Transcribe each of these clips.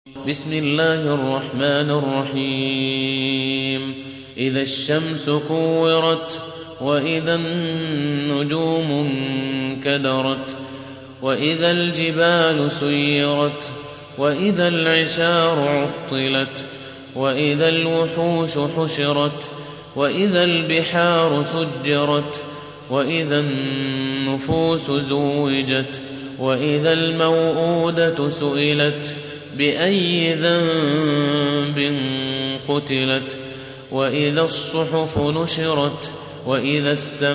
بسم الله الرحمن الرحيم إذا الشمس كورت وإذا النجوم انكدرت وإذا الجبال سيرت وإذا العشار عطلت وإذا الوحوش حشرت وإذا البحار سجرت وإذا النفوس زوجت وإذا الموءودة سئلت بأي ذنب قتلت وإذا الصحف نشرت وإذا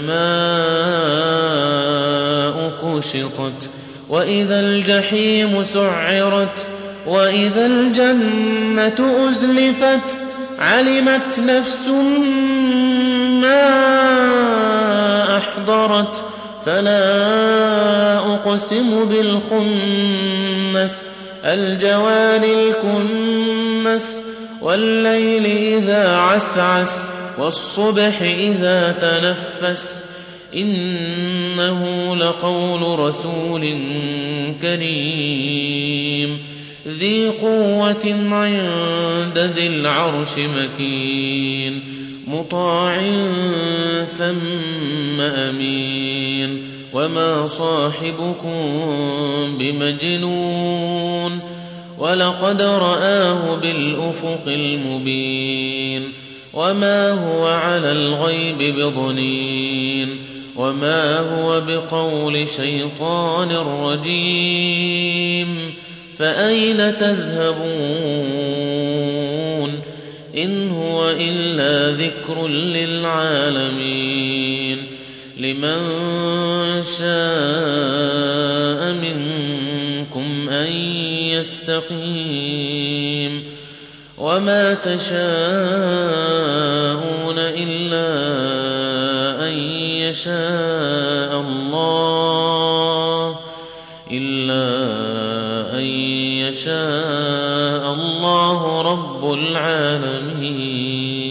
السماء كشطت وإذا الجحيم سعرت وإذا الجنة أزلفت علمت نفس ما أحضرت فلا أقسم بالخنس الجوار الكنس والليل إذا عسعس والصبح إذا تنفس إنه لقول رسول كريم ذي قوة عند ذي العرش مكين مطاع ثم أمين وما صاحبكم بمجنون ولقد رآه بالأفق المبين وما هو على الغيب بضنين وما هو بقول شيطان رجيم فأين تذهبون إن هو إلا ذكر للعالمين لمن شاء منكم أن يستقيم وما تشاءون إلا أن يشاء الله رب العالمين.